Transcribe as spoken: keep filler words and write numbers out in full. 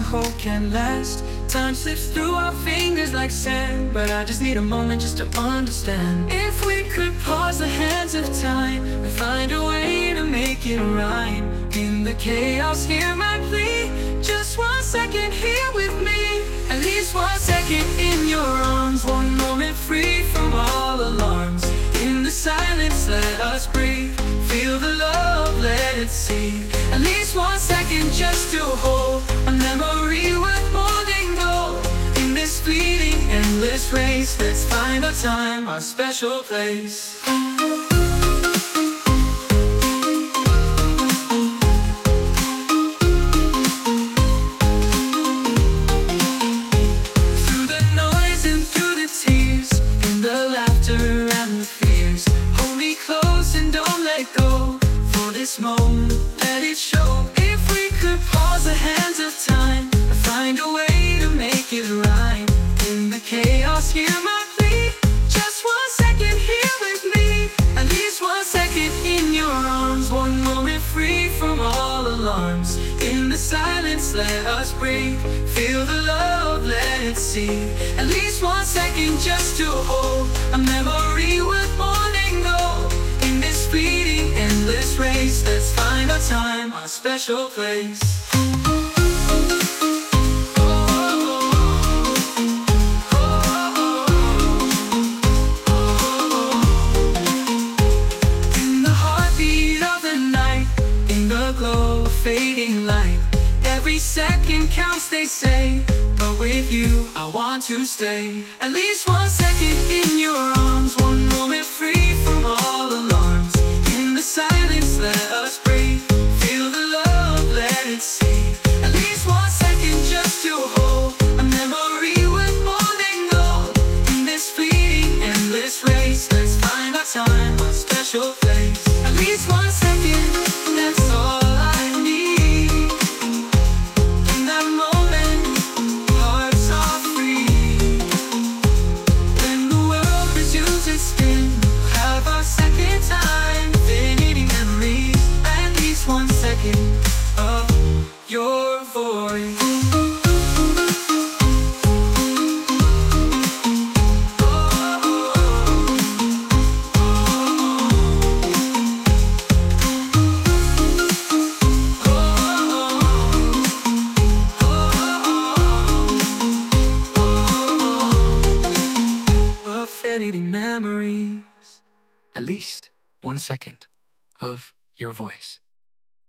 hope can last. Time slips through our fingers like sand, but I just need a moment just to understand. If we could pause the hands of time and find a way to make it right. In the chaos, hear my plea. Just one second here with me. At least one second in your arms. One moment free from all alarms. In the silence, let us breathe. Feel the love, let it see. At least one second just to hold a memory worth more than gold. In this fleeting, endless race, let's find our time, our special place. Through the noise and through the tears, in the laughter and the fears, hold me close and don't let go. For this moment, let it show. If we could pause the hands of time and find a way to make it right. In the chaos, hear my plea. Just one second here with me. At least one second in your arms. One moment free from all alarms. In the silence, let us breathe. Feel the love, let it see. At least one second just to hold a memory worth more than gold. In this fleeting, endless race, let's find our time, our special place. In the heartbeat of the night, in the glow of fading light, every second counts, they say, but with you, I want to stay. At least one second in your arms. One moment free from all alarms. In the silence, let us breathe. Feel the love, let it see. At least one second just to hold a memory worth more than gold. In this fleeting, endless race, let's find our time, our special place. At least one second, that's all I need. In that moment, hearts are free. When the world resumes its spin, have our second time, fading memories. At least one second of your voice. Of fading memories. At least one second of your voice.